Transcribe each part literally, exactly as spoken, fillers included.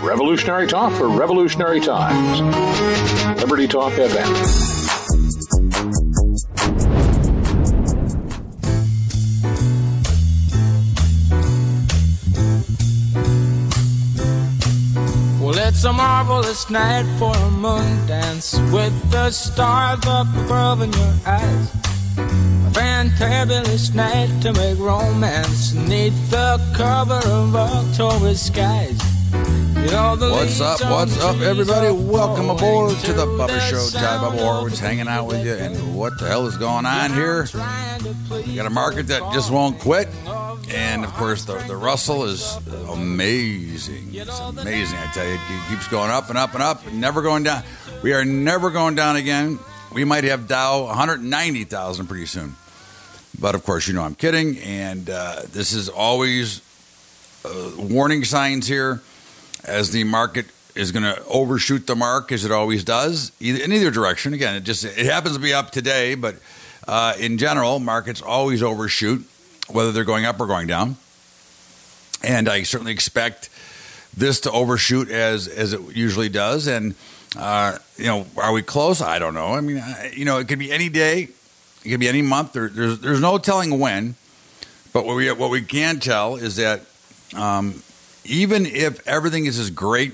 Revolutionary talk for revolutionary times. Liberty Talk F M. Well, it's a marvelous night for a moon dance with the stars up above in your eyes. A fantabulous night to make romance neath the cover of October skies. You know, the what's up, what's up, everybody? Welcome aboard to the Bubba Show. Ty Bubba Horowitz hanging out with you. And what the hell is going on here? We got a market that just won't quit. And, of course, the, the Russell is amazing. It's amazing, I tell you. It keeps going up and up and up, never going down. We are never going down again. We might have Dow one hundred ninety thousand pretty soon. But, of course, you know I'm kidding. And uh, this is always uh, warning signs here as the market is going to overshoot the mark, as it always does, either, in either direction. Again, it just it happens to be up today, but uh, in general, markets always overshoot, whether they're going up or going down. And I certainly expect this to overshoot as as it usually does. And, uh, you know, are we close? I don't know. I mean, I, you know, it could be any day. It could be any month. There, there's there's no telling when. But what we, what we can tell is that um, even if everything is as great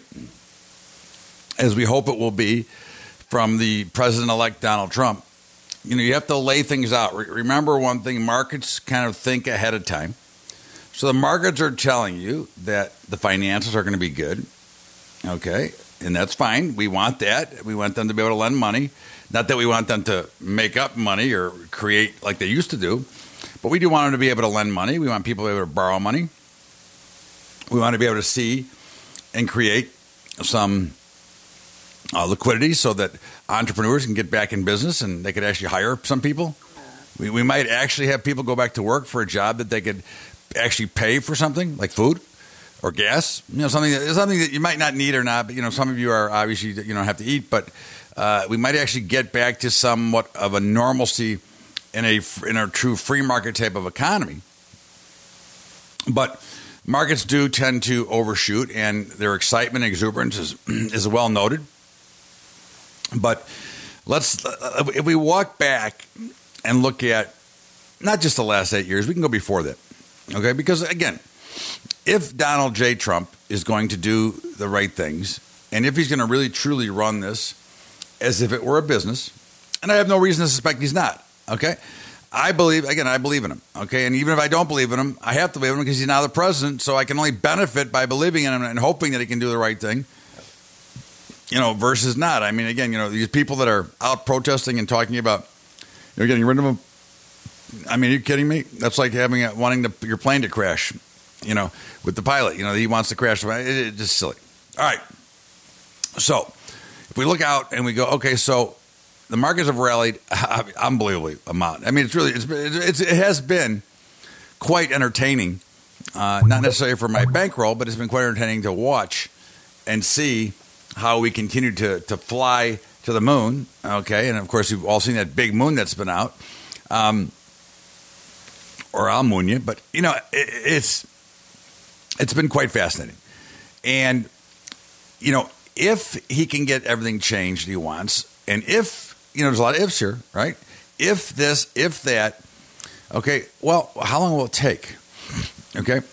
as we hope it will be from the president-elect Donald Trump, you know, you have to lay things out. Re- remember one thing, markets kind of think ahead of time. So the markets are telling you that the finances are going to be good, okay, and that's fine. We want that. We want them to be able to lend money. Not that we want them to make up money or create like they used to do, but we do want them to be able to lend money. We want people to be able to borrow money. We want to be able to see and create some uh, liquidity so that entrepreneurs can get back in business and they could actually hire some people. We, we might actually have people go back to work for a job that they could actually pay for something like food or gas. You know, something that, something that you might not need or not, but, you know, some of you are obviously, you don't have to eat, but uh, we might actually get back to somewhat of a normalcy in a, in a true free market type of economy. But markets do tend to overshoot, and their excitement and exuberance is, is well noted. But let's, if we walk back and look at not just the last eight years, we can go before that, okay? Because, again, if Donald J. Trump is going to do the right things, and if he's going to really, truly run this as if it were a business, and I have no reason to suspect he's not, okay? I believe, again, I believe in him, okay? And even if I don't believe in him, I have to believe in him because he's now the president, so I can only benefit by believing in him and hoping that he can do the right thing, you know, versus not. I mean, again, you know, these people that are out protesting and talking about, you know, getting rid of them. I mean, are you kidding me? That's like having a, wanting to, your plane to crash, you know, with the pilot. You know, he wants to crash. It, it's just silly. All right. So if we look out and we go, okay, so the markets have rallied unbelievably amount. I mean, it's really, it's, it's it has been quite entertaining, uh, not necessarily for my bankroll, but it's been quite entertaining to watch and see how we continue to, to fly to the moon. Okay. And of course, you've all seen that big moon that's been out. Um, or I'll moon you, but you know, it, it's, it's been quite fascinating. And, you know, if he can get everything changed he wants, and if, you know, there's a lot of ifs here, right? If this, if that, okay, well, how long will it take? Okay.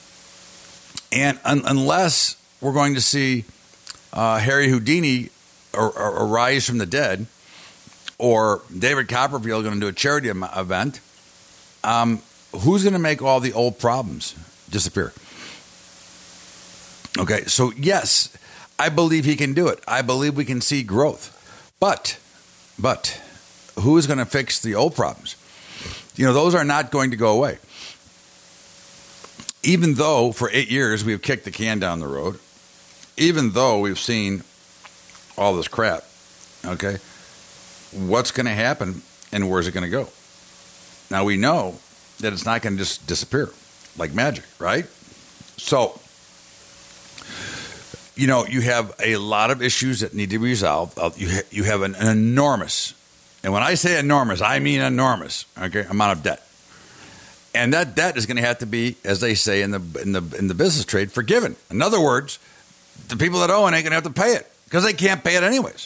And un- unless we're going to see uh, Harry Houdini ar- ar- arise from the dead, or David Copperfield going to do a charity em- event, um, who's going to make all the old problems disappear? Okay, so yes, I believe he can do it. I believe we can see growth. But, but, who is going to fix the old problems? You know, those are not going to go away. Even though for eight years we've kicked the can down the road, even though we've seen all this crap, okay, what's going to happen and where's it going to go? Now, we know that it's not going to just disappear like magic, right? So, you know, you have a lot of issues that need to be resolved. You ha- you have an, an enormous, and when I say enormous, I mean enormous, okay, amount of debt. And that debt is going to have to be, as they say in the in the in the business trade, forgiven. In other words, the people that owe it ain't going to have to pay it because they can't pay it anyways.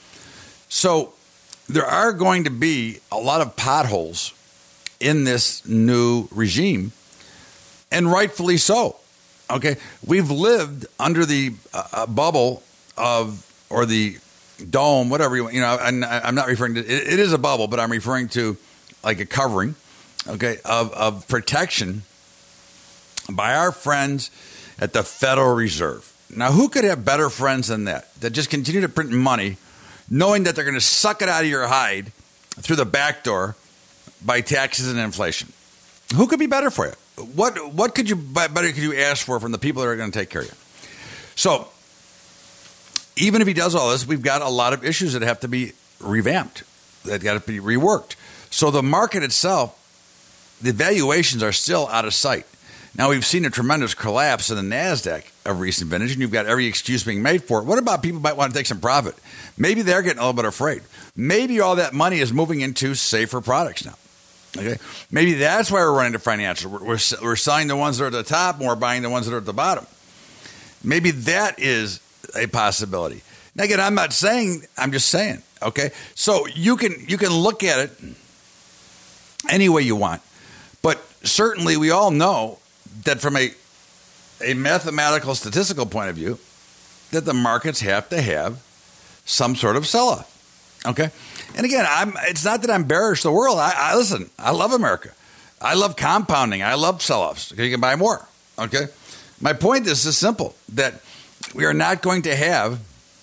So there are going to be a lot of potholes in this new regime, and rightfully so. Okay, we've lived under the uh, bubble of, or the dome, whatever you want. You know, and I'm not referring to it, it is a bubble, but I'm referring to like a covering, okay, of, of protection by our friends at the Federal Reserve. Now, who could have better friends than that? That just continue to print money, knowing that they're going to suck it out of your hide through the back door by taxes and inflation. Who could be better for you? What what could you better could you ask for from the people that are going to take care of you? So, even if he does all this, we've got a lot of issues that have to be revamped, that got to be reworked. So the market itself, the valuations are still out of sight. Now, we've seen a tremendous collapse in the NASDAQ of recent vintage, and you've got every excuse being made for it. What about people might want to take some profit? Maybe they're getting a little bit afraid. Maybe all that money is moving into safer products now. Okay, maybe that's why we're running to financial. We're, we're, we're selling the ones that are at the top, and we're buying the ones that are at the bottom. Maybe that is a possibility. Now, again, I'm not saying, I'm just saying, okay? So you can you can look at it any way you want, but certainly we all know that from a a mathematical, statistical point of view, that the markets have to have some sort of sell-off, okay? And again, I'm, it's not that I'm bearish the world. I, I listen, I love America. I love compounding. I love sell-offs. You can buy more, okay? My point is is simple, that we are not going to have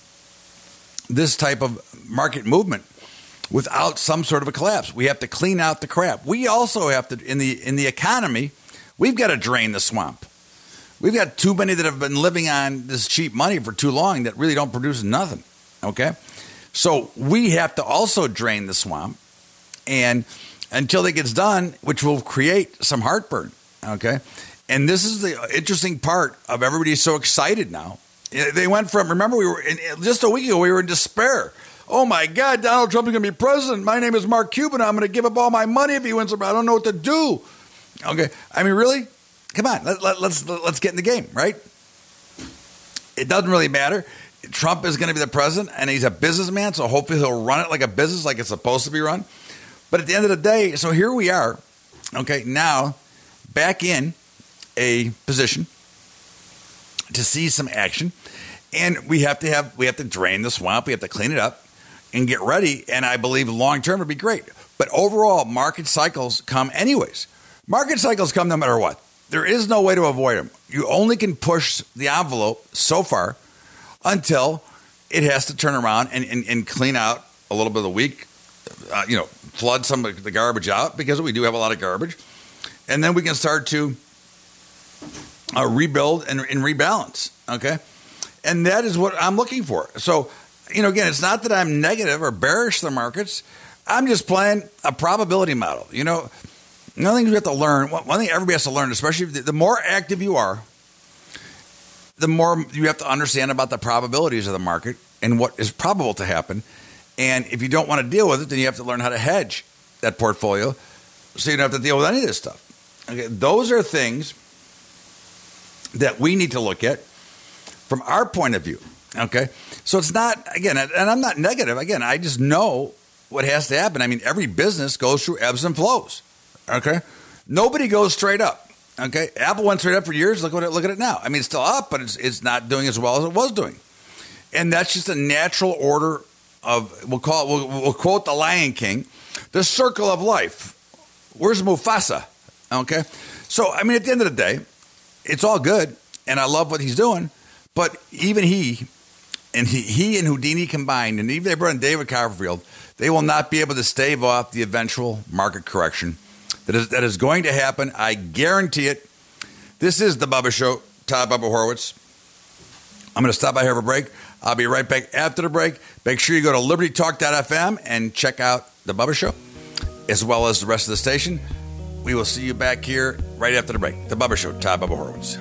this type of market movement without some sort of a collapse. We have to clean out the crap. We also have to, in the in the economy, we've got to drain the swamp. We've got too many that have been living on this cheap money for too long that really don't produce nothing, okay? So we have to also drain the swamp, and until that gets done, which will create some heartburn, okay? And this is the interesting part of everybody's so excited now. They went from, remember, we were in, just a week ago, we were in despair. Oh my God, Donald Trump is going to be president. My name is Mark Cuban. I'm going to give up all my money if he wins. I don't know what to do. Okay, I mean, really? Come on, let, let, let's let's get in the game, right? It doesn't really matter. Trump is going to be the president, and he's a businessman, so hopefully he'll run it like a business, like it's supposed to be run. But at the end of the day, so here we are, okay, now back in a position to see some action, and we have to have we have to drain the swamp, we have to clean it up and get ready, and I believe long term it'll be great. But overall, market cycles come anyways. Market cycles come no matter what. There is no way to avoid them. You only can push the envelope so far until it has to turn around and, and, and clean out a little bit of the weak, uh, you know, flood some of the garbage out, because we do have a lot of garbage. And then we can start to uh, rebuild and, and rebalance, okay? And that is what I'm looking for. So, you know, again, it's not that I'm negative or bearish the markets. I'm just playing a probability model. You know, one thing we have to learn, one thing everybody has to learn, especially the more active you are, the more you have to understand about the probabilities of the market and what is probable to happen. And if you don't want to deal with it, then you have to learn how to hedge that portfolio so you don't have to deal with any of this stuff. Okay, those are things that we need to look at from our point of view. Okay, so it's not, again, and I'm not negative. Again, I just know what has to happen. I mean, every business goes through ebbs and flows. Okay, nobody goes straight up. Okay, Apple went straight up for years. Look at it. Look at it now. I mean, it's still up, but it's it's not doing as well as it was doing, and that's just a natural order of, we'll call it. We'll, we'll quote the Lion King, the circle of life. Where's Mufasa? Okay, so I mean, at the end of the day, it's all good, and I love what he's doing. But even he, and he, he and Houdini combined, and even they brought in David Copperfield, they will not be able to stave off the eventual market correction that is that is going to happen. I guarantee it. This is the Bubba Show. Todd Bubba Horowitz. I'm going to stop by here for a break. I'll be right back after the break. Make sure you go to liberty talk dot f m and check out the Bubba Show, as well as the rest of the station. We will see you back here right after the break. The Bubba Show. Todd Bubba Horowitz.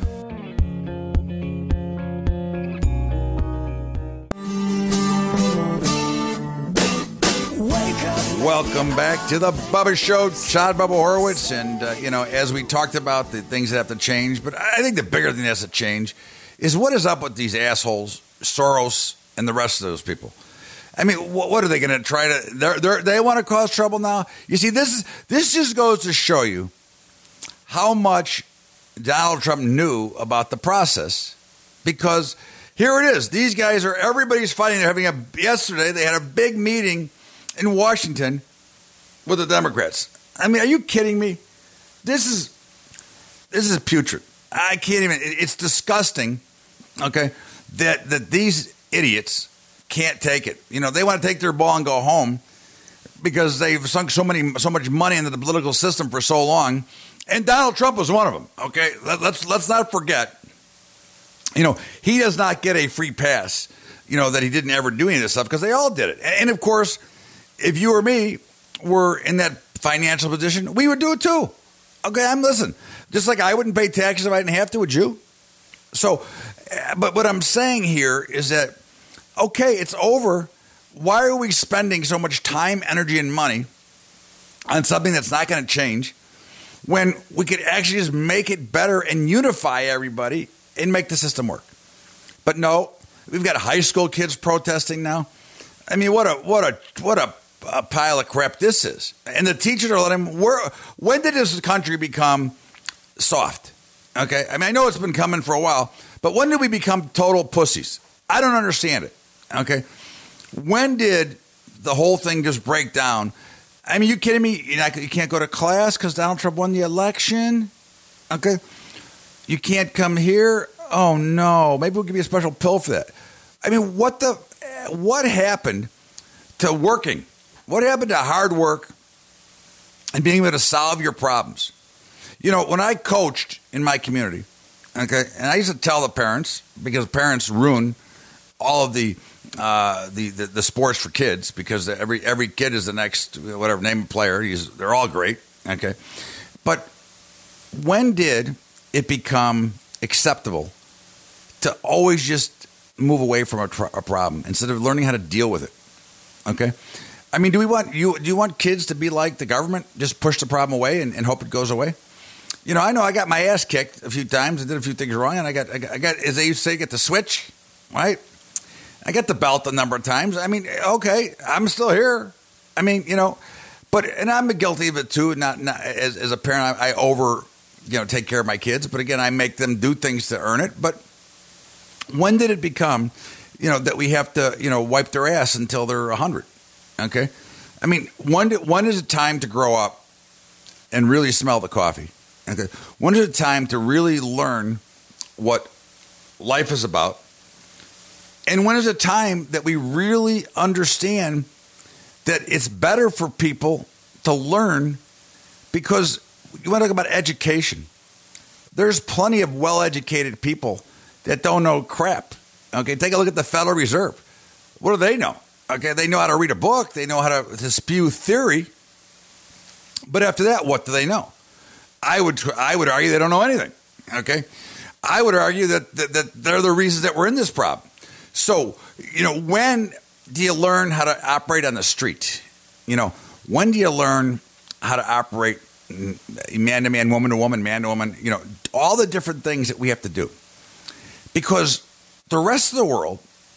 Welcome back to the Bubba Show. Todd Bubba Horowitz. And, uh, you know, as we talked about the things that have to change, but I think the bigger thing that has to change is what is up with these assholes, Soros and the rest of those people? I mean, what, what are they going to try to? They're, they're, they want to cause trouble now. You see, this is this just goes to show you how much Donald Trump knew about the process, because here it is. These guys are, everybody's fighting. They're having a, yesterday, they had a big meeting in Washington with the Democrats. I mean, are you kidding me? This is, this is putrid. I can't even, it's disgusting, okay, that, that these idiots can't take it. You know, they want to take their ball and go home because they've sunk so many, so much money into the political system for so long. And Donald Trump was one of them. Okay, let's let's not forget. You know, he does not get a free pass. You know, that he didn't ever do any of this stuff, because they all did it. And of course, if you or me were in that financial position, we would do it too. Okay, I'm listen. Just like I wouldn't pay taxes if I didn't have to, would you? So, but what I'm saying here is that, okay, it's over. Why are we spending so much time, energy, and money on something that's not going to change, when we could actually just make it better and unify everybody and make the system work? But no, we've got high school kids protesting now. I mean, what a what a what a, a pile of crap this is. And the teachers are letting them. Where, when did this country become soft? Okay, I mean, I know it's been coming for a while, but when did we become total pussies? I don't understand it. Okay, when did the whole thing just break down? I mean, you kidding me? You're not, you can't go to class because Donald Trump won the election? Okay. You can't come here? Oh, no. Maybe we'll give you a special pill for that. I mean, what the, what happened to working? What happened to hard work and being able to solve your problems? You know, when I coached in my community, okay, and I used to tell the parents, because parents ruin all of the Uh, the, the the sports for kids, because every every kid is the next, whatever, name a player. He's, they're all great, okay? But when did it become acceptable to always just move away from a, tr- a problem instead of learning how to deal with it, okay? I mean, do we want you? Do you want kids to be like the government, just push the problem away and, and hope it goes away? You know, I know I got my ass kicked a few times and did a few things wrong, and I got I got, I got as they used to say, get the switch, right? I got the belt a number of times. I mean, okay, I'm still here. I mean, you know, but, and I'm guilty of it too. Not, not as, as a parent, I, I over, you know, take care of my kids. But again, I make them do things to earn it. But when did it become, you know, that we have to, you know, wipe their ass until they're a hundred? Okay. I mean, when, did, when is it time to grow up and really smell the coffee? Okay. When is it time to really learn what life is about? And when is it time that we really understand that it's better for people to learn? Because you want to talk about education. There's plenty of well-educated people that don't know crap. Okay, take a look at the Federal Reserve. What do they know? Okay, they know how to read a book. They know how to, to spew theory. But after that, what do they know? I would I would argue they don't know anything. Okay, I would argue that, that, that they're the reasons that we're in this problem. So, you know, when do you learn how to operate on the street? You know, when do you learn how to operate man to man, woman to woman, man to woman? You know, all the different things that we have to do. Because the rest of the world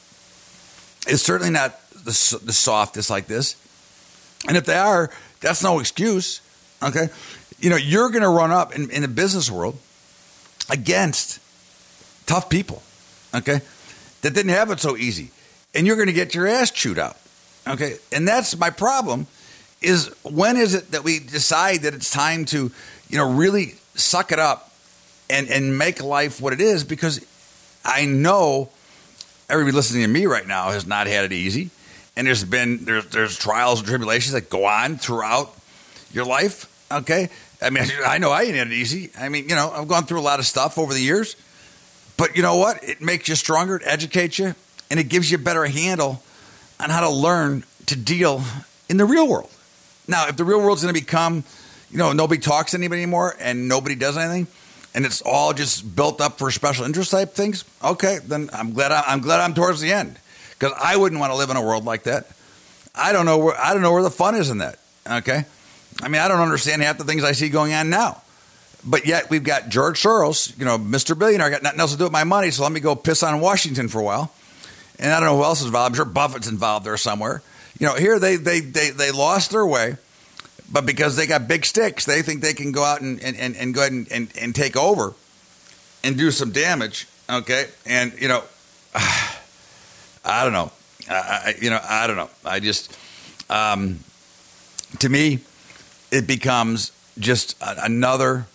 is certainly not the, the softest like this. And if they are, that's no excuse. Okay. You know, you're going to run up in, in the business world against tough people. Okay. That didn't have it so easy, and you're going to get your ass chewed out, okay? And that's my problem, is when is it that we decide that it's time to, you know, really suck it up and, and make life what it is? Because I know everybody listening to me right now has not had it easy, and there's been, there's, there's trials and tribulations that go on throughout your life, okay? I mean, I know I ain't had it easy. I mean, you know, I've gone through a lot of stuff over the years. But you know what? It makes you stronger, it educates you, and it gives you a better handle on how to learn to deal in the real world. Now, if the real world's going to become, you know, nobody talks to anybody anymore and nobody does anything, and it's all just built up for special interest type things, okay, then I'm glad I, I'm glad I'm towards the end, because I wouldn't want to live in a world like that. I don't know where I don't know where the fun is in that. Okay, I mean, I don't understand half the things I see going on now. but yet we've got George Soros, you know, Mister Billionaire, got nothing else to do with my money, so let me go piss on Washington for a while. And I don't know who else is involved. I'm sure Buffett's involved there somewhere. You know, here they they they, they lost their way, but because they got big sticks, they think they can go out and, and, and, and go ahead and, and, and take over and do some damage, okay? And, you know, I don't know. I, you know, I don't know. I just, um, to me, it becomes just a, another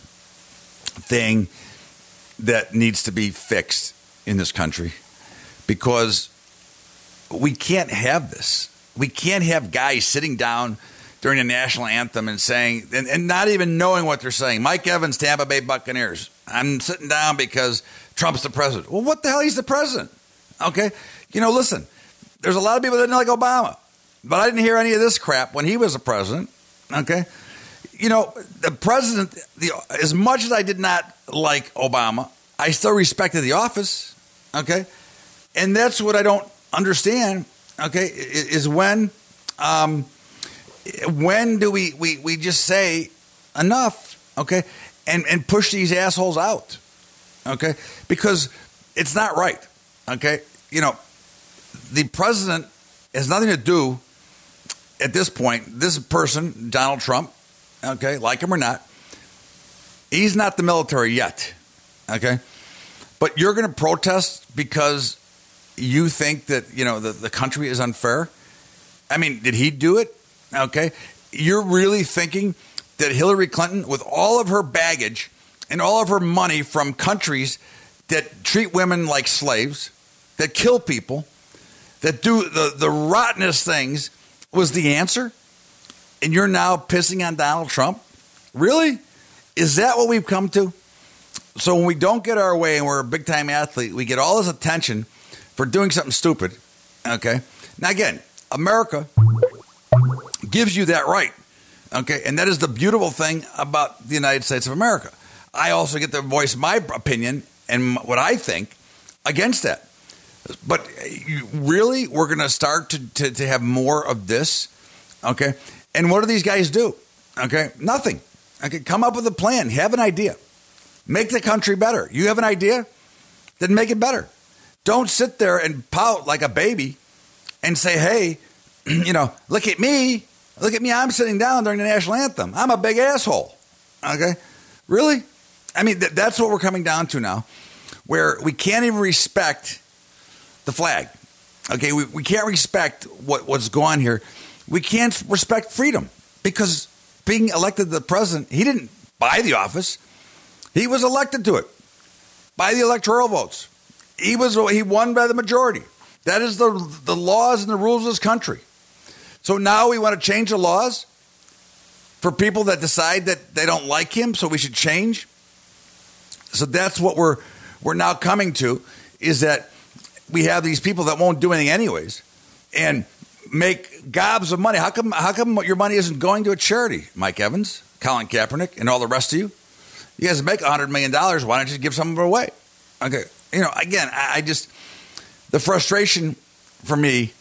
thing that needs to be fixed in this country because we can't have this. We can't have guys sitting down during the national anthem and saying, and, and not even knowing what they're saying. Mike Evans, Tampa Bay Buccaneers. I'm sitting down because Trump's the president. Well, what the hell? He's the president. Okay. You know, listen, there's a lot of people that didn't like Obama, but I didn't hear any of this crap when he was the president. Okay. You know, the president, the, as much as I did not like Obama, I still respected the office. Okay. And that's what I don't understand. Okay. Is when, um, when do we, we, we just say enough? Okay. And, and push these assholes out. Okay. Because it's not right. Okay. You know, the president has nothing to do at this point. This person, Donald Trump, okay, like him or not, he's not the military yet. Okay. But you're going to protest because you think that, you know, the, the country is unfair. I mean, did he do it? Okay. You're really thinking that Hillary Clinton, with all of her baggage and all of her money from countries that treat women like slaves, that kill people, that do the, the rottenest things, was the answer? And you're now pissing on Donald Trump? Really? Is that what we've come to? So when we don't get our way and we're a big-time athlete, we get all this attention for doing something stupid. Okay? Now, again, America gives you that right. Okay? And that is the beautiful thing about the United States of America. I also get to voice my opinion and what I think against that. But you, really, we're going to start to, to, to have more of this, okay? And what do these guys do? Okay, nothing. Okay, come up with a plan. Have an idea. Make the country better. You have an idea? Then make it better. Don't sit there and pout like a baby and say, hey, you know, look at me. Look at me. I'm sitting down during the national anthem. I'm a big asshole. Okay, really? I mean, th- that's what we're coming down to now, where we can't even respect the flag. Okay, we, we can't respect what, what's going on here. We can't respect freedom because being elected the president, he didn't buy the office. He was elected to it by the electoral votes. He was he won by the majority. That is the the laws and the rules of this country. So now we want to change the laws for people that decide that they don't like him, so we should change. So that's what we're we're now coming to, is that we have these people that won't do anything anyways and make gobs of money. How come how come your money isn't going to a charity, Mike Evans, Colin Kaepernick, and all the rest of you? You guys make one hundred million dollars. Why don't you give some of it away? Okay. You know, again, I, I just, the frustration for me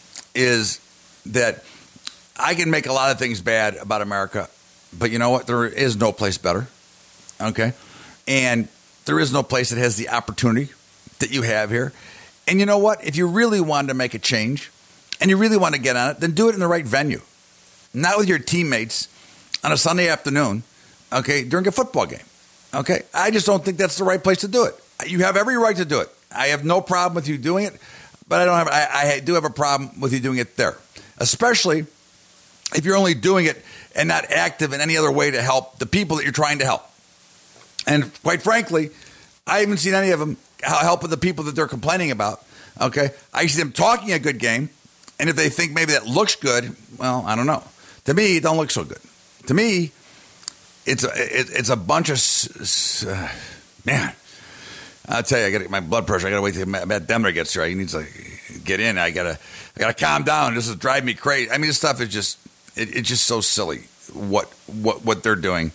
is that I can make a lot of things bad about America, but you know what? There is no place better. Okay. And there is no place that has the opportunity that you have here. And you know what? If you really wanted to make a change and you really want to get on it, then do it in the right venue. Not with your teammates on a Sunday afternoon, okay, during a football game. Okay? I just don't think that's the right place to do it. You have every right to do it. I have no problem with you doing it, but I don't have I, I do have a problem with you doing it there. Especially if you're only doing it and not active in any other way to help the people that you're trying to help. And quite frankly, I haven't seen any of them helping the people that they're complaining about. Okay, I see them talking a good game, and if they think maybe that looks good, well, I don't know. To me, it don't look so good. To me, it's a it, it's a bunch of uh, man. I'll tell you, I got my blood pressure. I got to wait till Matt Demmer gets here. He needs to get in. I gotta I gotta calm down. This is driving me crazy. I mean, this stuff is just it, it's just so silly. What what what they're doing.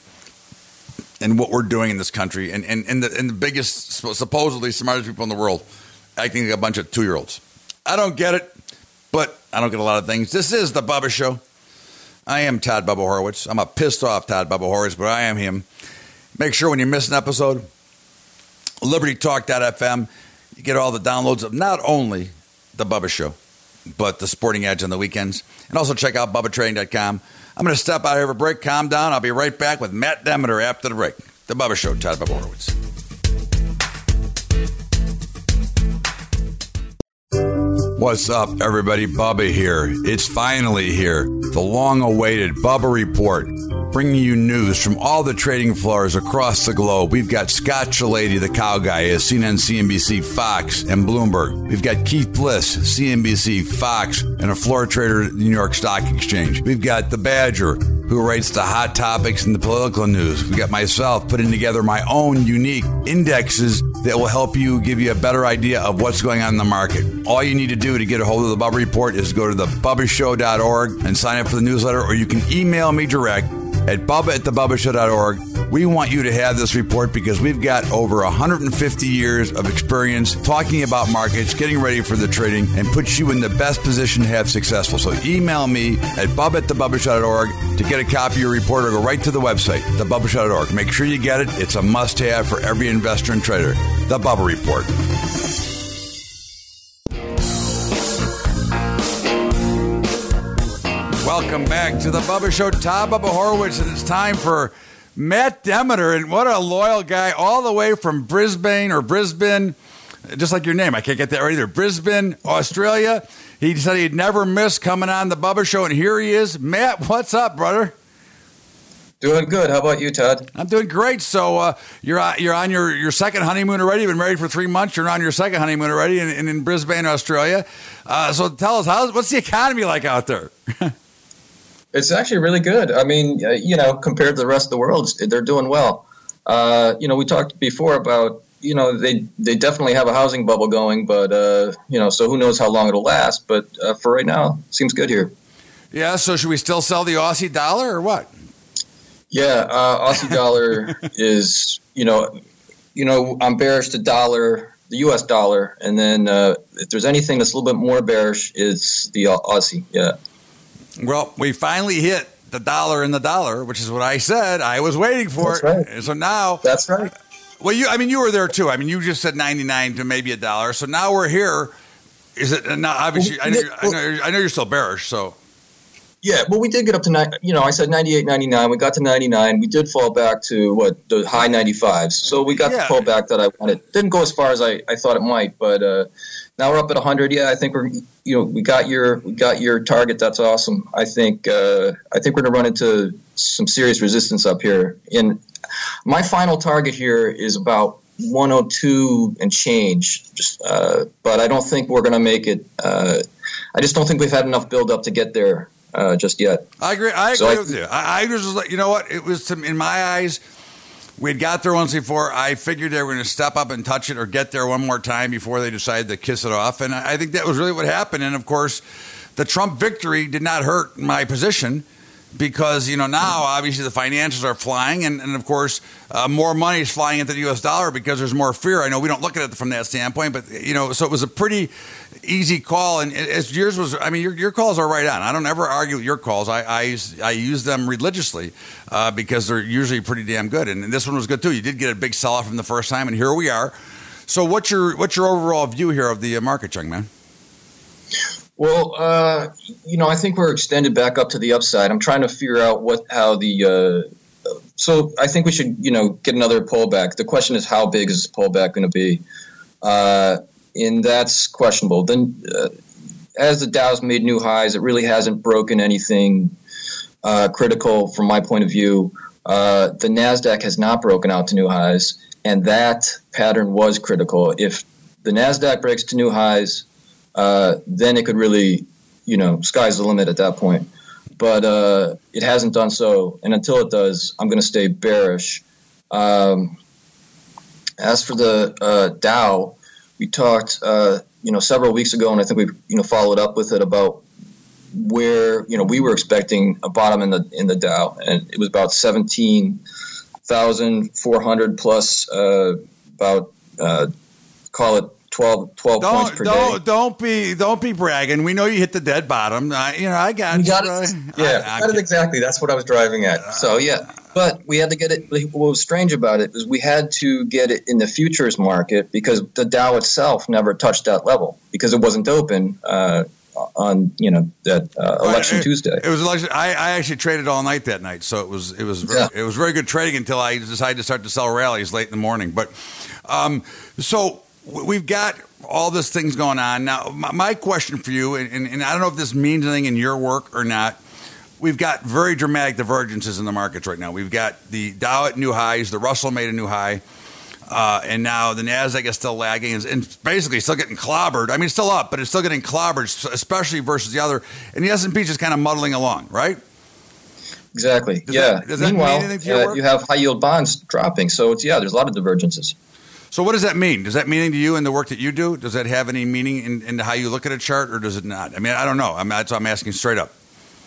And what we're doing in this country, and, and, and, the, and the biggest, supposedly smartest people in the world, acting like a bunch of two-year-olds. I don't get it, but I don't get a lot of things. This is the Bubba Show. I am Todd Bubba Horowitz. I'm a pissed-off Todd Bubba Horowitz, but I am him. Make sure when you miss an episode, liberty talk dot f m, you get all the downloads of not only the Bubba Show, but the Sporting Edge on the weekends. And also check out Bubba Trading dot com. I'm going to step out here for a break, calm down. I'll be right back with Matt Demeter after the break. The Bubba Show, Todd Bubba Horowitz. What's up, everybody? Bubba here. It's finally here. The long-awaited Bubba Report, bringing you news from all the trading floors across the globe. We've got Scott Chilady, the cow guy, at C N N, C N B C, Fox, and Bloomberg. We've got Keith Bliss, C N B C, Fox, and a floor trader at the New York Stock Exchange. We've got the Badger, who writes the hot topics and the political news. We've got myself putting together my own unique indexes that will help you, give you a better idea of what's going on in the market. All you need to do to get a hold of the Bubba Report is go to the bubba show dot org and sign up for the newsletter, or you can email me direct at bubba at the bubba show dot org. We want you to have this report because we've got over one hundred fifty years of experience talking about markets, getting ready for the trading, and puts you in the best position to have successful. So email me at bubba at the bubba show dot org to get a copy of your report, or go right to the website, the bubba show dot org. Make sure you get it. It's a must-have for every investor and trader. The Bubba Report. Welcome back to the Bubba Show. Todd Bubba Horowitz, and it's time for Matt Demeter. And what a loyal guy, all the way from Brisbane or Brisbane, just like your name. I can't get that right either. Brisbane, Australia. He said he'd never miss coming on the Bubba Show, and here he is. Matt, what's up, brother? Doing good. How about you, Todd? I'm doing great. So uh, you're uh, you're on your, your second honeymoon already. You've been married for three months. You're on your second honeymoon already in, in, in Brisbane, Australia. Uh, so tell us, how's, what's the economy like out there? It's actually really good. I mean, uh, you know, compared to the rest of the world, they're doing well. Uh, you know, we talked before about, you know, they they definitely have a housing bubble going, but, uh, you know, so who knows how long it'll last. But uh, for right now, it seems good here. Yeah, so should we still sell the Aussie dollar or what? Yeah, uh, Aussie dollar is, you know, you know, I'm bearish to dollar, the U S dollar, and then uh, if there's anything that's a little bit more bearish, it's the Aussie. Yeah. Well, we finally hit the dollar and the dollar, which is what I said. I was waiting for that's it. Right. And so now, that's right. Well, you, I mean, you were there too. I mean, you just said ninety-nine to maybe a dollar. So now we're here. Is it now? Obviously, I know, you're, I know, you're, I know you're still bearish. So. Yeah, well, we did get up to nine. You know, I said ninety-eight, ninety-nine. We got to ninety-nine. We did fall back to what the high ninety-fives. So we got yeah. the pullback that I wanted. Didn't go as far as I, I thought it might, but uh, now we're up at one hundred. Yeah, I think we're you know we got your we got your target. That's awesome. I think uh, I think we're gonna run into some serious resistance up here. And my final target here is about one oh two and change. Just, uh, but I don't think we're gonna make it. Uh, I just don't think we've had enough build up to get there. Uh, just yet. I agree. I agree so with I, you. I, I was like, you know what? It was, to, in my eyes, we'd got there once before. I figured they were going to step up and touch it or get there one more time before they decided to kiss it off. And I think that was really what happened. And, of course, the Trump victory did not hurt my position because, you know, now obviously the financials are flying. And, and of course, uh, more money is flying into the U S dollar because there's more fear. I know we don't look at it from that standpoint, but, you know, so it was a pretty easy call. And as yours was, I mean, your, your calls are right on. I don't ever argue with your calls. I I use, I use them religiously uh, because they're usually pretty damn good. And, and this one was good too. You did get a big sell off from the first time, and here we are. So what's your what's your overall view here of the market, young man? Well, uh, you know, I think we're extended back up to the upside. I'm trying to figure out what how the uh, so I think we should you know get another pullback. The question is, how big is this pullback going to be? Uh, and that's questionable. Then, uh, as the Dow's made new highs, it really hasn't broken anything uh, critical from my point of view. Uh, the NASDAQ has not broken out to new highs, and that pattern was critical. If the NASDAQ breaks to new highs, uh, then it could really, you know, sky's the limit at that point. But uh, it hasn't done so, and until it does, I'm going to stay bearish. Um, as for the uh, Dow, we talked, uh, you know, several weeks ago, and I think we, you know, followed up with it about where, you know, we were expecting a bottom in the in the Dow, and it was about seventeen thousand four hundred plus, uh, about uh, call it twelve, twelve don't, points per don't, day. Don't be don't be bragging. We know you hit the dead bottom. I, you know, I got, got you. it. Yeah, I, I got it exactly. That's what I was driving at. So yeah, but we had to get it. What was strange about it is we had to get it in the futures market because the Dow itself never touched that level because it wasn't open uh, on you know that uh, election it, Tuesday. It was election. I, I actually traded all night that night, so it was it was very, yeah. it was very good trading until I decided to start to sell rallies late in the morning. But um, so we've got all this things going on now. My, my question for you, and, and, and I don't know if this means anything in your work or not. We've got very dramatic divergences in the markets right now. We've got the Dow at new highs, the Russell made a new high. Uh, and now the NASDAQ is still lagging and, and basically still getting clobbered. I mean, it's still up, but it's still getting clobbered, especially versus the other. And the S and P is just kind of muddling along, right? Exactly. Does yeah. That, does that Meanwhile, mean anything to your uh, work? you have high yield bonds dropping. So it's yeah, there's a lot of divergences. So what does that mean? Does that mean anything to you in the work that you do? Does that have any meaning in, in how you look at a chart, or does it not? I mean, I don't know. I mean, that's what I'm asking straight up.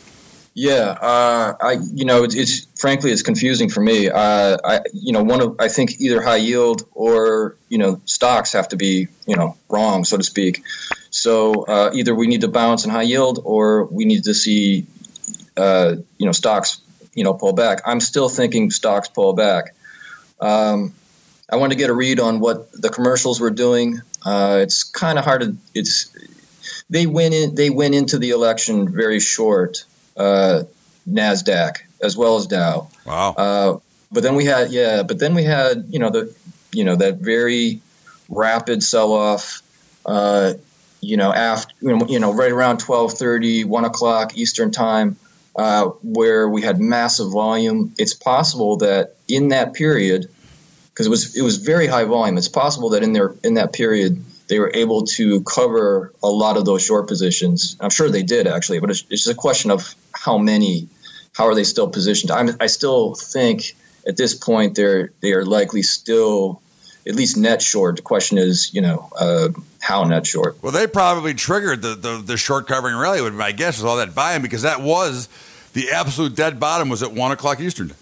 Yeah, uh, I you know it's, it's frankly it's confusing for me. Uh, I you know one of I think either high yield or you know stocks have to be you know wrong, so to speak. So uh, either we need to bounce in high yield or we need to see uh, you know stocks you know pull back. I'm still thinking stocks pull back. Um, I wanted to get a read on what the commercials were doing. Uh, it's kind of hard to it's they went in they went into the election very short. Uh, NASDAQ as well as Dow. Wow. Uh, but then we had, yeah, but then we had, you know, the, you know, that very rapid sell off, uh, you know, after, you know, right around twelve thirty, one o'clock Eastern time, uh, where we had massive volume. It's possible that in that period, because it was, it was very high volume. It's possible that in there, in that period, they were able to cover a lot of those short positions. I'm sure they did actually, but it's, it's just a question of how many, how are they still positioned? I'm, I still think at this point they're they are likely still at least net short. The question is, you know, uh, how net short? Well, they probably triggered the, the, the short covering rally, would be my guess, with all that volume, because that was the absolute dead bottom was at one o'clock Eastern.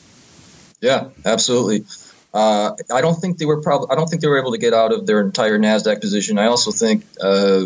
Yeah, absolutely. Uh, I don't think they were probably. I don't think they were able to get out of their entire NASDAQ position. I also think uh,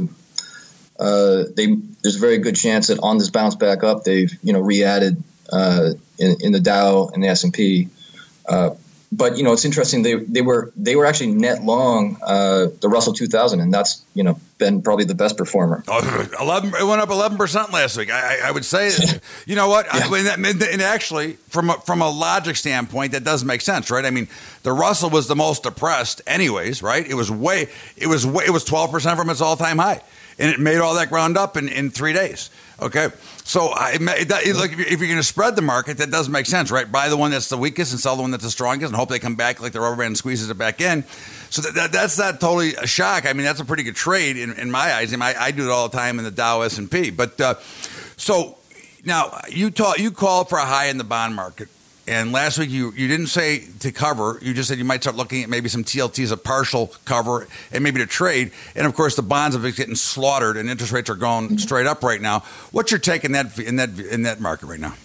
uh, they there's a very good chance that on this bounce back up, they've you know re-added uh, in, in the Dow and the S and P. Uh, but you know it's interesting. They they were they were actually net long uh, the Russell two thousand, and that's you know been probably the best performer. Oh, eleven it went up eleven percent last week. I, I would say, you know what? Yeah. I, and, and actually, from a, from a logic standpoint, that does make sense, right? I mean, the Russell was the most depressed, anyways, right? It was way it was way, it was twelve percent from its all time high, and it made all that ground up in, in three days. Okay, so I, that, look, if you're going to spread the market, that does make sense, right? Buy the one that's the weakest and sell the one that's the strongest, and hope they come back like the rubber band squeezes it back in. So that, that, that's not totally a shock. I mean, that's a pretty good trade in, in my eyes. I, mean, I, I do it all the time in the Dow S and P. But uh, so now you talk, you called for a high in the bond market. And last week you, you didn't say to cover. You just said you might start looking at maybe some T L Ts, a partial cover, and maybe to trade. And, of course, the bonds have been getting slaughtered and interest rates are going mm-hmm. straight up right now. What's your take in that in that, in that market right now?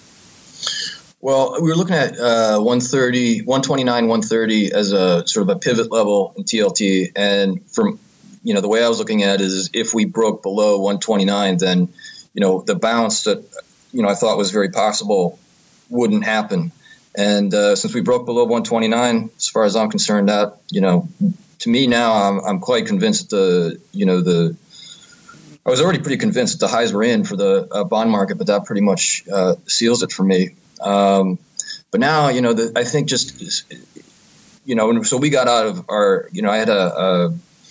Well, we were looking at uh, one thirty, one twenty-nine, one thirty as a sort of a pivot level in T L T. And from, you know, the way I was looking at it is if we broke below one twenty-nine, then, you know, the bounce that, you know, I thought was very possible wouldn't happen. And uh, since we broke below one twenty-nine, as far as I'm concerned, that, you know, to me now, I'm, I'm quite convinced that the, you know, the, I was already pretty convinced that the highs were in for the uh, bond market, but that pretty much uh, seals it for me. Um, but now, you know, the, I think just, you know, so we got out of our, you know, I had a, a,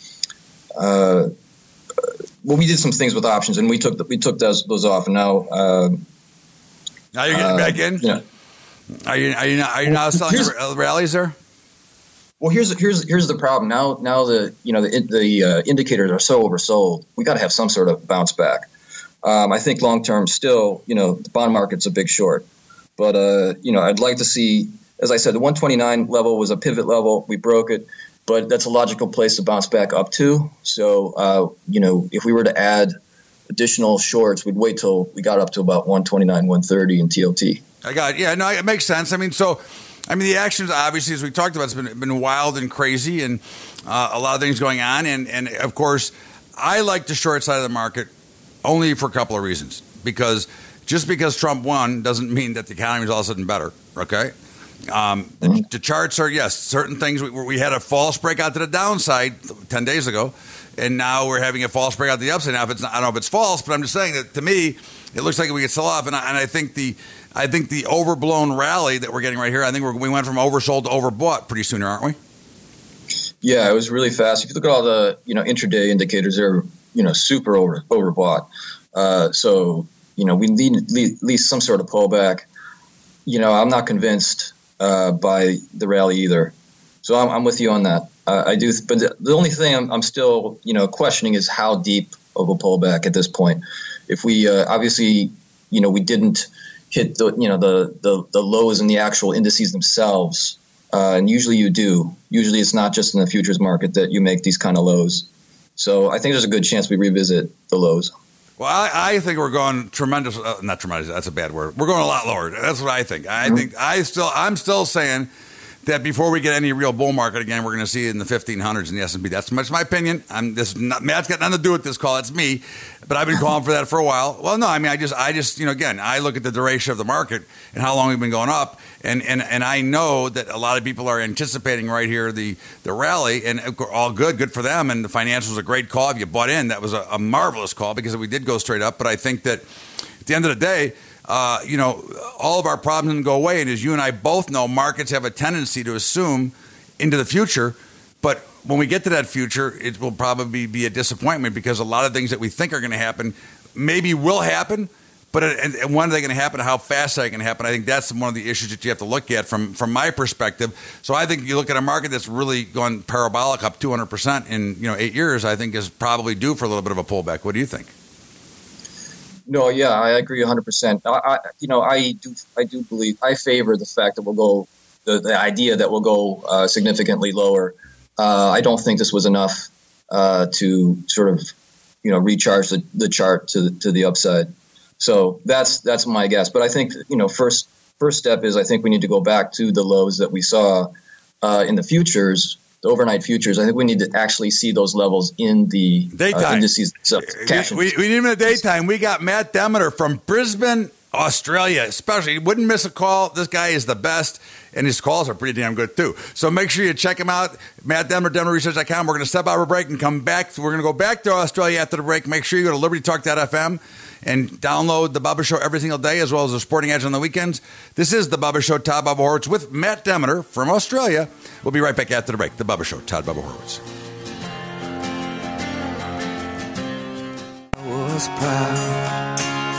a well, we did some things with options and we took, the, we took those, those off and now, uh, now you're getting uh, back in? Yeah. Are you, are you now, are you now selling the rallies there? Well, here's here's here's the problem. Now now the you know the the uh, indicators are so oversold. We got to have some sort of bounce back. Um, I think long term, still, you know, the bond market's a big short. But uh, you know, I'd like to see, as I said, the one twenty-nine level was a pivot level. We broke it, but that's a logical place to bounce back up to. So uh, you know, if we were to add additional shorts, we'd wait till we got up to about one twenty-nine, one thirty in T L T. I got, yeah, no, it makes sense. I mean, so I mean, the actions, obviously, as we talked about, it's been been wild and crazy, and uh, a lot of things going on. And, and, of course, I like the short side of the market only for a couple of reasons. Because just because Trump won doesn't mean that the economy is all of a sudden better, okay? Um, the, the charts are, yes, certain things. We, we had a false breakout to the downside ten days ago, and now we're having a false breakout to the upside. Now, if it's not, I don't know if it's false, but I'm just saying that, to me, it looks like we could sell off. And I, and I think the I think the overblown rally that we're getting right here, I think we're, we went from oversold to overbought pretty soon, aren't we? Yeah, it was really fast. If you look at all the you know intraday indicators, they're you know super over overbought. Uh, so you know we need at least some sort of pullback. You know, I'm not convinced uh, by the rally either. So I'm, I'm with you on that. Uh, I do, but the, the only thing I'm, I'm still you know questioning is how deep of a pullback at this point. If we uh, obviously you know we didn't hit the you know the, the, the lows in the actual indices themselves, uh, and usually you do. Usually it's not just in the futures market that you make these kind of lows. So I think there's a good chance we revisit the lows. Well, I, I think we're going tremendous. Uh, not tremendous. That's a bad word. We're going a lot lower. That's what I think. I mm-hmm. think I still. I'm still saying that before we get any real bull market again, we're going to see it in the fifteen hundreds in the S and P. That's much my opinion. I'm this. Not, Matt's got nothing to do with this call. It's me. But I've been calling for that for a while. Well, no, I mean, I just, I just, you know, again, I look at the duration of the market and how long we've been going up, and and, and I know that a lot of people are anticipating right here the the rally, and all good, good for them. And the financials was a great call. If you bought in, that was a, a marvelous call because we did go straight up. But I think that at the end of the day, uh, you know, all of our problems didn't go away. And as you and I both know, markets have a tendency to assume into the future, but when we get to that future, it will probably be a disappointment because a lot of things that we think are going to happen maybe will happen, but and, and when are they going to happen? How fast are they going to happen? I think that's one of the issues that you have to look at from from my perspective. So I think you look at a market that's really gone parabolic up two hundred percent in you know eight years. I think is probably due for a little bit of a pullback. What do you think? No, yeah, I agree one hundred percent. I, I, you know, I do, I do believe I favor the fact that we'll go the, the idea that we'll go uh, significantly lower. Uh, I don't think this was enough uh, to sort of, you know, recharge the, the chart to to the upside. So that's that's my guess. But I think, you know, first first step is I think we need to go back to the lows that we saw uh, in the futures, the overnight futures. I think we need to actually see those levels in the uh, indices. So cash we, we, we need them in the daytime. We got Matt Demeter from Brisbane, Australia, especially. He wouldn't miss a call. This guy is the best, and his calls are pretty damn good, too. So make sure you check him out, Matt Demeter, Demeter Research dot com. We're going to step out of a break and come back. We're going to go back to Australia after the break. Make sure you go to Liberty Talk dot F M and download The Bubba Show every single day, as well as The Sporting Edge on the weekends. This is The Bubba Show, Todd Bubba Horwitz with Matt Demeter from Australia. We'll be right back after the break. The Bubba Show, Todd Bubba Horwitz. I was proud.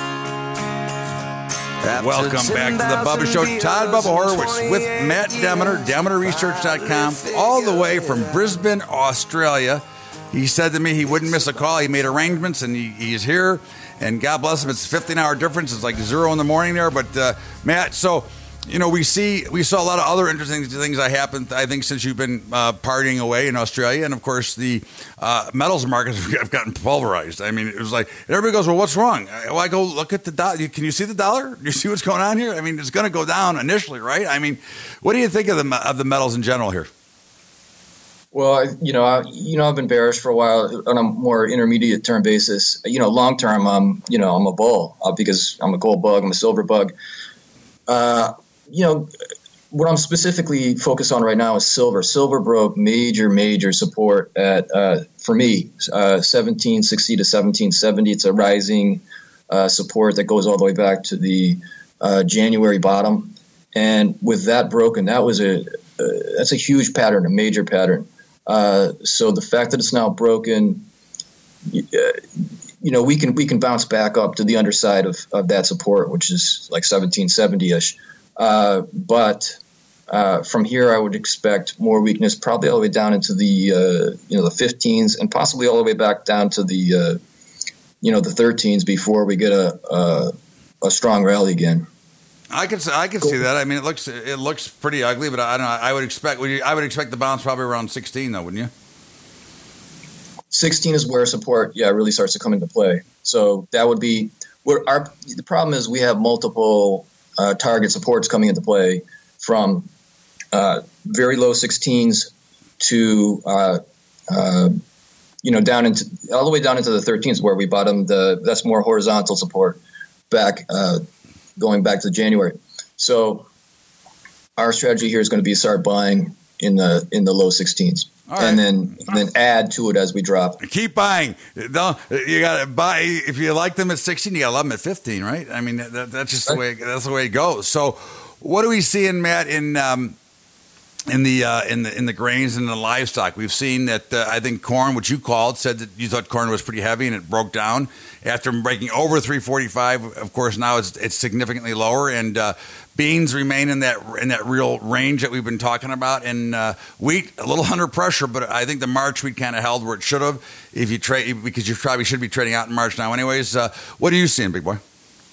Welcome back to the Bubba Show. Todd Bubba Horwitz with Matt Demeter, Demeter Research dot com, all the way from Brisbane, Australia. He said to me he wouldn't miss a call. He made arrangements, and he, he's here. And God bless him. It's a fifteen-hour difference. It's like zero in the morning there. But, uh, Matt, so, you know, we see we saw a lot of other interesting things that happened, I think, since you've been uh, partying away in Australia. And, of course, the uh, metals markets have gotten pulverized. I mean, it was like everybody goes, well, what's wrong? Well, I go, look at the dollar. Can you see the dollar? Do you see what's going on here? I mean, it's going to go down initially, right? I mean, what do you think of the of the metals in general here? Well, you know, I, you know, I've been bearish for a while on a more intermediate term basis. You know, long term, I'm, you know, I'm a bull uh, because I'm a gold bug, I'm a silver bug. Uh, you know, what I'm specifically focused on right now is silver. Silver broke major, major support at, uh, for me, uh, seventeen sixty to seventeen seventy. It's a rising uh, support that goes all the way back to the uh, January bottom. And with that broken, that was a uh, that's a huge pattern, a major pattern. Uh, so the fact that it's now broken, uh, you know, we can we can bounce back up to the underside of, of that support, which is like seventeen seventy-ish. Uh, but uh, from here, I would expect more weakness, probably all the way down into the uh, you know the fifteens, and possibly all the way back down to the uh, you know the thirteens before we get a a, a strong rally again. I can I can see that. I mean, it looks it looks pretty ugly, but I don't know. I would expect I would expect the bounce probably around sixteen, though, wouldn't you? sixteen is where support, yeah, really starts to come into play. So that would be where our the problem is. We have multiple uh, target supports coming into play from uh, very low sixteens to uh, uh, you know down into all the way down into the thirteens where we bottomed. The that's more horizontal support back uh, going back to January. So our strategy here is going to be start buying in the in the low sixteens. Right. And then and then add to it as we drop. Keep buying. Don't, you got to buy if you like them at sixteen. You got to love them at fifteen, right? I mean, that, that's just the way that's the way it goes. So, what are we seeing, Matt, in um, in the uh, in the in the grains and the livestock? We've seen that uh, I think corn, which you called, said that you thought corn was pretty heavy and it broke down after breaking over three forty-five. Of course, now it's it's significantly lower and. Uh, Beans remain in that in that real range that we've been talking about, and uh, wheat a little under pressure. But I think the March wheat kind of held where it should have. If you trade, because you probably should be trading out in March now, anyways. Uh, what are you seeing, big boy?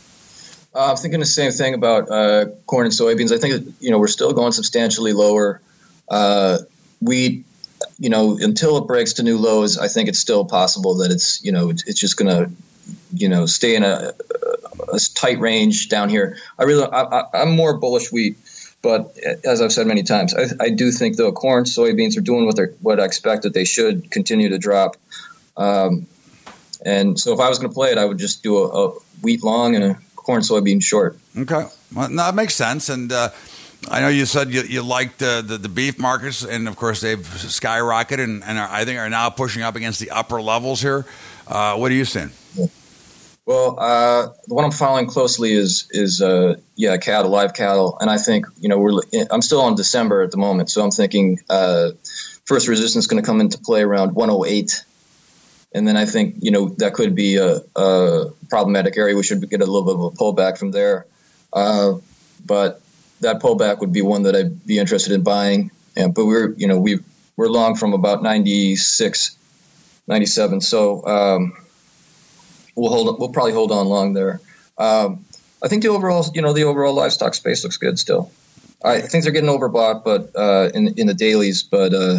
Uh, I'm thinking the same thing about uh, corn and soybeans. I think you know we're still going substantially lower. Uh, wheat, you know, until it breaks to new lows, I think it's still possible that it's you know it's, it's just going to you know stay in a. a tight range down here. I really, I, I, I'm more bullish wheat, but as I've said many times, I, I do think though corn, soybeans are doing what they're what I expect that they should continue to drop. Um, and so if I was going to play it, I would just do a, a wheat long and a corn soybean short. Okay, well, no, that makes sense. And uh, I know you said you, you liked uh, the the beef markets, and of course they've skyrocketed and, and are, I think are now pushing up against the upper levels here. Uh, what are you seeing? Yeah. Well, uh, the one I'm following closely is is uh, yeah, cattle, live cattle, and I think you know we're. I'm still on December at the moment, so I'm thinking uh, first resistance is going to come into play around one oh eight, and then I think you know that could be a, a problematic area. We should get a little bit of a pullback from there, uh, but that pullback would be one that I'd be interested in buying. And but we're you know we we're long from about ninety-six, ninety-seven, so. Um, We'll hold. We'll probably hold on long there. Um, I think the overall, you know, the overall livestock space looks good still. I think they're getting overbought, but uh, in in the dailies. But uh,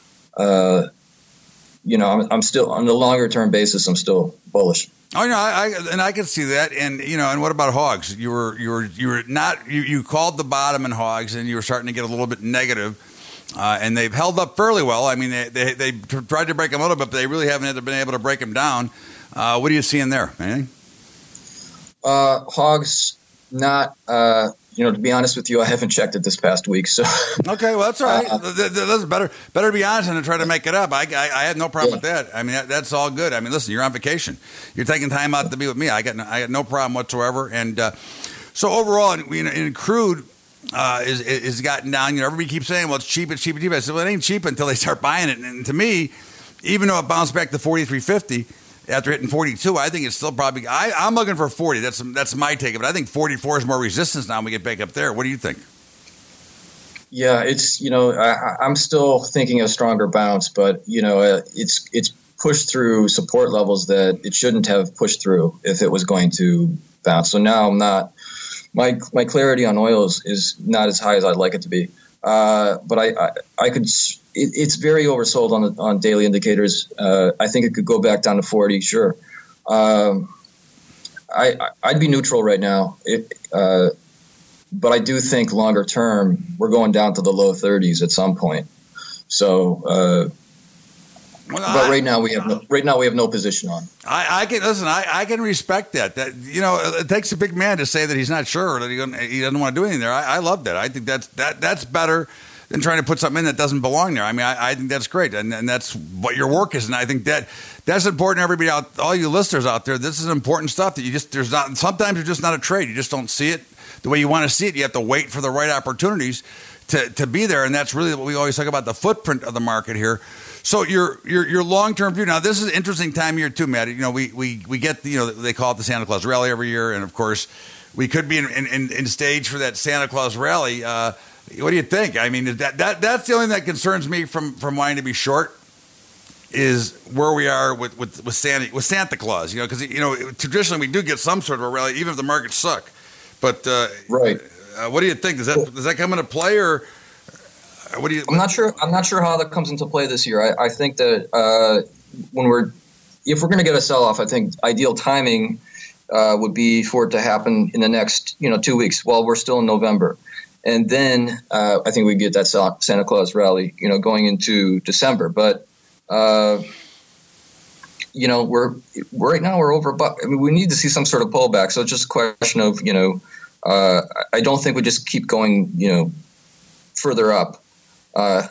uh, you know, I'm, I'm still on the longer term basis. I'm still bullish. Oh no, I, I and I can see that. And you know, and what about hogs? You were you were you were not you, you called the bottom in hogs, and you were starting to get a little bit negative. Uh, and they've held up fairly well. I mean, they they they tried to break them a little bit, but they really haven't been able to break them down. Uh, what are you seeing there? Anything? Uh, hogs, not. Uh, you know, to be honest with you, I haven't checked it this past week. So okay, well that's all right. Uh, that's better. Better to be honest than to try to make it up. I I, I had no problem yeah. with that. I mean, that, that's all good. I mean, listen, you're on vacation. You're taking time out to be with me. I got no, I got no problem whatsoever. And uh, so overall, in, in, in crude. Uh, is is gotten down. You know, everybody keeps saying, "Well, it's cheap, it's cheap, it's cheap." I said, "Well, it ain't cheap until they start buying it." And to me, even though it bounced back to forty-three fifty after hitting forty-two, I think it's still probably. I, I'm looking for forty. That's that's my take of it. I think forty-four is more resistance now when we get back up there. What do you think? Yeah, it's you know I, I'm still thinking a stronger bounce, but you know uh, it's it's pushed through support levels that it shouldn't have pushed through if it was going to bounce. So now I'm not. My my clarity on oil is, is not as high as I'd like it to be, uh, but I, I I could. It, it's very oversold on the, on daily indicators. Uh, I think it could go back down to forty. Sure, um, I I'd be neutral right now. It, uh, but I do think longer term we're going down to the low thirties at some point. So. Uh, Well, but I, right now we have no, right now we have no position on. I, I can listen. I, I can respect that. That you know, it takes a big man to say that he's not sure or that he, he doesn't want to do anything there. I, I love that. I think that's that that's better than trying to put something in that doesn't belong there. I mean, I, I think that's great, and, and that's what your work is. And I think that that's important. Everybody out, all you listeners out there, this is important stuff that you just there's not. Sometimes it's just not a trade. You just don't see it the way you want to see it. You have to wait for the right opportunities to to be there, and that's really what we always talk about, the footprint of the market here. So your your your long term view. Now this is an interesting time of year too, Matt. You know, we we we get you know they call it the Santa Claus Rally every year, and of course we could be in in, in stage for that Santa Claus Rally. Uh, what do you think? I mean, that that that's the only thing that concerns me from from wanting to be short is where we are with with with Santa with Santa Claus. You know, because you know traditionally we do get some sort of a rally, even if the markets suck. But uh, right, uh, what do you think? Does that does that come into play or? What do you, I'm not sure. I'm not sure how that comes into play this year. I, I think that uh, when we're, if we're going to get a sell-off, I think ideal timing uh, would be for it to happen in the next, you know, two weeks while we're still in November. and then uh, I think we get that Santa Claus rally, you know, going into December. But uh, you know, we're right now we're over. I mean, we need to see some sort of pullback. So it's just a question of, you know, uh, I don't think we just keep going, you know, further up. Uh,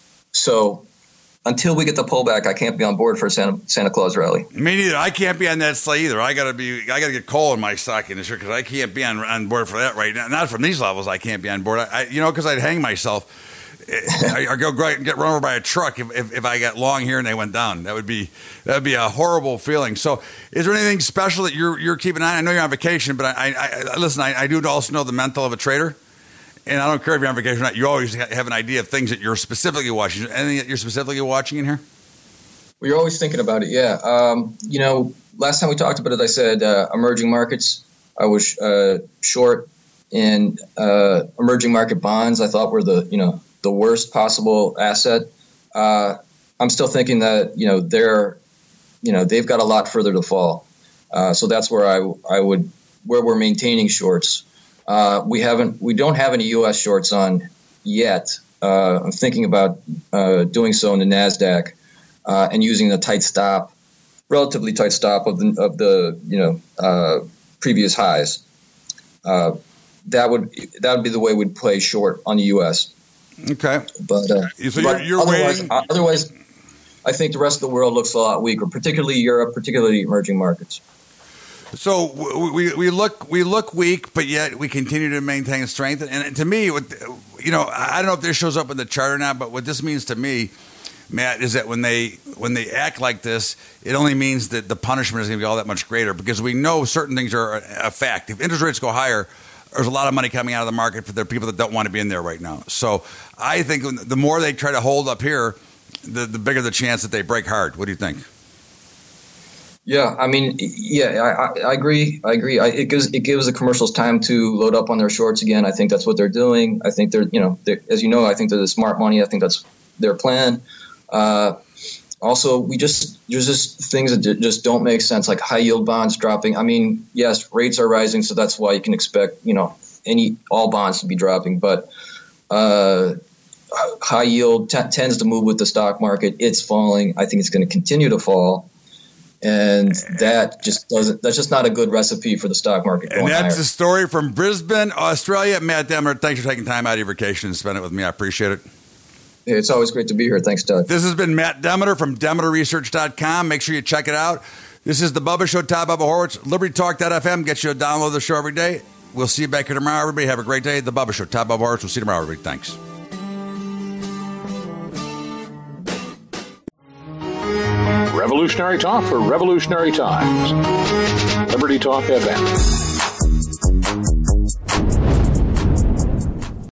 so until we get the pullback, I can't be on board for a Santa, Santa Claus rally. Me neither. I can't be on that sleigh either. I gotta be. I gotta get coal in my stocking this year because I can't be on on board for that right now. Not from these levels. I can't be on board. I, I you know, because I'd hang myself. I, I go and get run over by a truck if, if if I got long here and they went down. That would be that would be a horrible feeling. So, is there anything special that you're you're keeping an eye on? I know you're on vacation, but I, I, I listen. I, I do also know the mental of a trader. And I don't care if you're on vacation or not. You always have an idea of things that you're specifically watching. Anything that you're specifically watching in here? Well, you're always thinking about it, yeah. Um, you know, last time we talked about it, I said uh, emerging markets. I was uh, short in uh, emerging market bonds. I thought were the you know the worst possible asset. Uh, I'm still thinking that you know they're you know they've got a lot further to fall. Uh, so that's where I I would where we're maintaining shorts. Uh, we haven't, we don't have any U S shorts on yet. Uh, I'm thinking about uh, doing so in the NASDAQ uh, and using a tight stop, relatively tight stop of the of the you know uh, previous highs. Uh, that would that would be the way we'd play short on the U S. Okay, but uh, so but you're, you're otherwise, waiting. Otherwise, I think the rest of the world looks a lot weaker, particularly Europe, particularly emerging markets. So we we look we look weak, but yet we continue to maintain strength. And to me, what, you know, I don't know if this shows up in the chart or not, but what this means to me, Matt, is that when they when they act like this, it only means that the punishment is going to be all that much greater because we know certain things are a fact. If interest rates go higher, there's a lot of money coming out of the market for the people that don't want to be in there right now. So I think the more they try to hold up here, the the bigger the chance that they break hard. What do you think? Yeah, I mean, yeah, I, I agree. I agree. I, it gives it gives the commercials time to load up on their shorts again. I think that's what they're doing. I think they're, you know, they're, as you know, I think they're the smart money. I think that's their plan. Uh, also, we just there's just things that just don't make sense, like high yield bonds dropping. I mean, yes, rates are rising, so that's why you can expect, you know, any all bonds to be dropping. But uh, high yield t- tends to move with the stock market. It's falling. I think it's going to continue to fall. And that just doesn't, that's just not a good recipe for the stock market going And that's higher. the story from Brisbane, Australia. Matt Demeter, thanks for taking time out of your vacation and spending it with me. I appreciate it. It's always great to be here. Thanks, Doug. This has been Matt Demeter from Demeter Research dot com. Make sure you check it out. This is the Bubba Show, Todd Bubba Horwitz. Liberty Talk dot f m gets you to download the show every day. We'll see you back here tomorrow, everybody. Have a great day. The Bubba Show, Todd Bubba Horwitz. We'll see you tomorrow, everybody. Thanks. Revolutionary talk for revolutionary times. Liberty Talk F M.